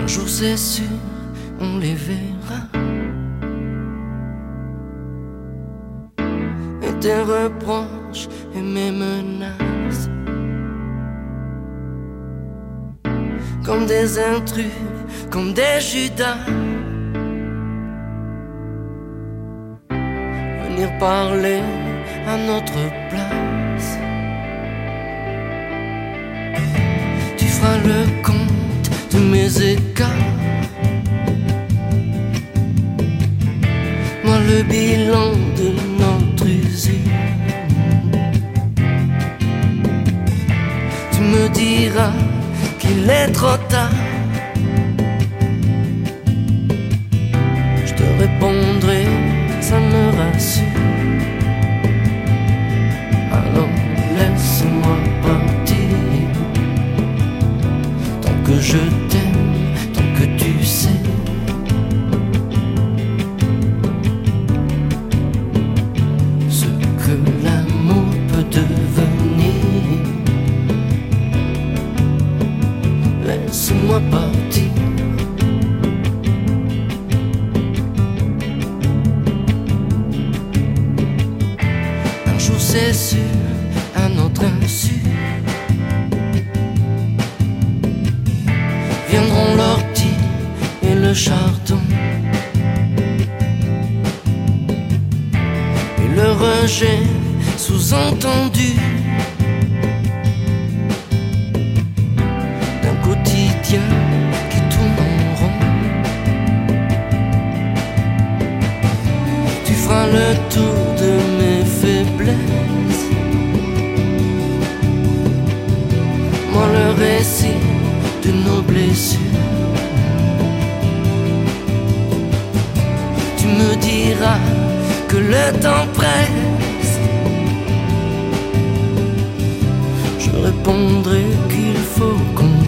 jour c'est sûr, on les verra. Et tes reproches et mes menaces, comme des intrus, comme des Judas, venir parler à notre place. Tu feras le compte de mes écarts, moi le bilan de notre usure. Tu me diras qu'il est trop tard, je te répondrai, ça me rassure. Alors laisse-moi partir, tant que je t'aime, tant que tu sais ce que l'amour peut devenir. Laisse-moi partir. Un jour c'est sûr, à notre insu, viendront l'ortie et le chardon, et le rejet sous-entendu d'un quotidien qui tourne en rond. Tu feras le tour de mes faiblesses, moi le récit de nos blessures. Tu me diras que le temps presse, je répondrai qu'il faut qu'on